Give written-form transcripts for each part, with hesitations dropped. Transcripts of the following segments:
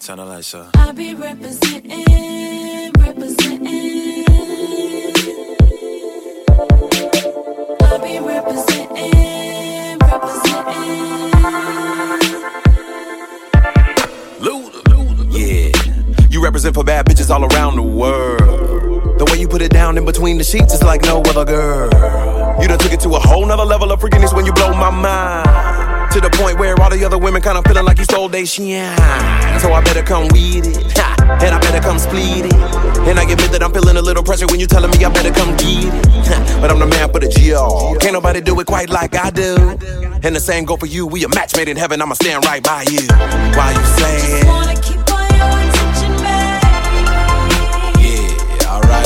Sound like so. I be representing. I be representing. Luda. Yeah. You represent for bad bitches all around the world. The way you put it down in between the sheets is like no other girl. You done took it to a whole nother level of freakiness when you blow my mind. To the point where all the other women kinda feeling like you stole they shine. So I better come with it, and I better come split it. And I admit that I'm feeling a little pressure when you telling me I better come get it. But I'm the man for the GR. Can't nobody do it quite like I do. And the same go for you, we a match made in heaven, I'ma stand right by you. Why you saying? Wanna keep all your attention back. Yeah, alright.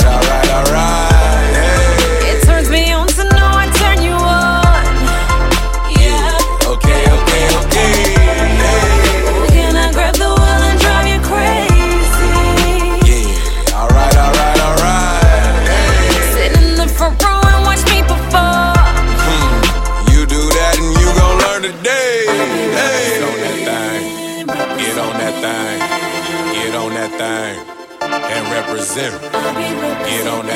Hey. It turns me on to know I turn you on. Yeah. Okay. Hey. Can I grab the wheel and drive you crazy? Yeah, alright. Hey. Sit in the front row and watch me perform. You do that and you gon' learn today. Hey. Get on that thing, and represent. Get on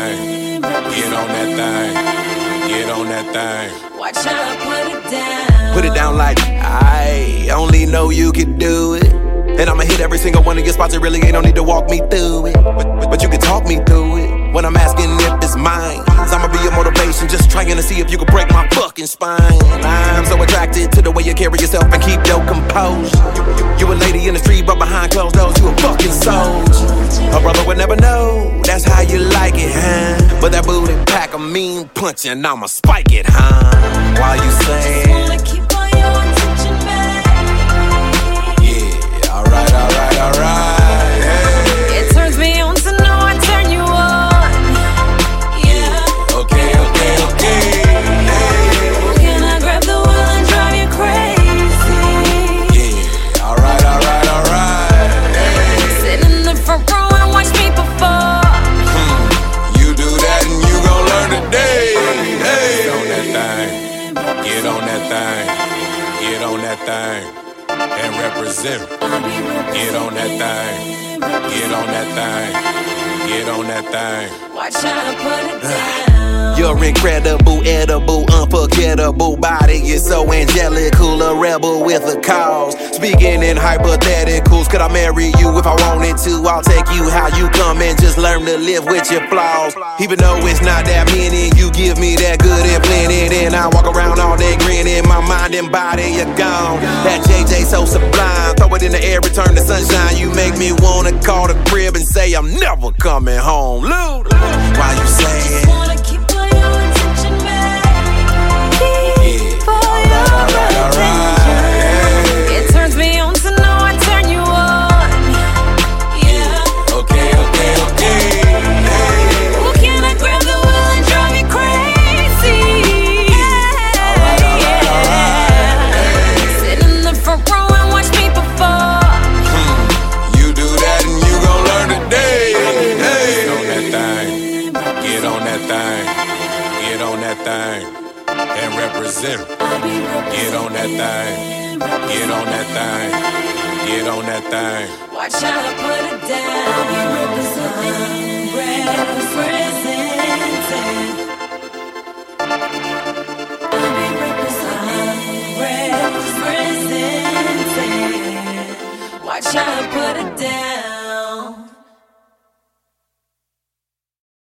that thing. Watch how I put it down. Put it down like I only know you can do it. And I'ma hit every single one of your spots. It really ain't no need to walk me through it. But you can talk me through it. When I'm asking if it's mine, I'ma be your motivation, just trying to see if you can break my fucking spine. I'm so attracted to the way you carry yourself and keep your composure. You a lady in the street, but behind closed doors, you a fucking soldier. A brother would never know, that's how you like it, huh? But that booty pack a mean punch and I'ma spike it, huh? While you saying, Wanna keep all your attention back. yeah, alright. Hey. It turns me on to know I turn you on. Yeah. Okay. Hey. Can I grab the wheel and drive you crazy? Yeah, alright. Hey. Sit in the front row and watch me perform. You do that and you gon' learn today. Hey. Get on that thing, and represent. Get on that thing. Watch how I put it down. You're incredible, edible, unforgettable body. You're so angelical, a rebel with a cause. Speaking in hypotheticals, could I marry you if I wanted to? I'll take you how you come and just learn to live with your flaws. Even though it's not that many, you give me that good and plenty. And I walk around all day grinning, my mind and body are gone. That JJ so sublime, throw it in the air, return the sunshine. You make me wanna call the crib and say I'm never coming home. Luda, why you saying? Wanna keep all your attention back. Keep all your attention. It turns me on to know I turn you on. Yeah. Okay. Hey. Well, can I grab the wheel and drive you crazy? Yeah. Sit in the front row and watch me perform. You do that and you gon' learn today. Hey. Get on that thing, and represent. Get on that thing. Watch how I put it down. Watch how I put it down.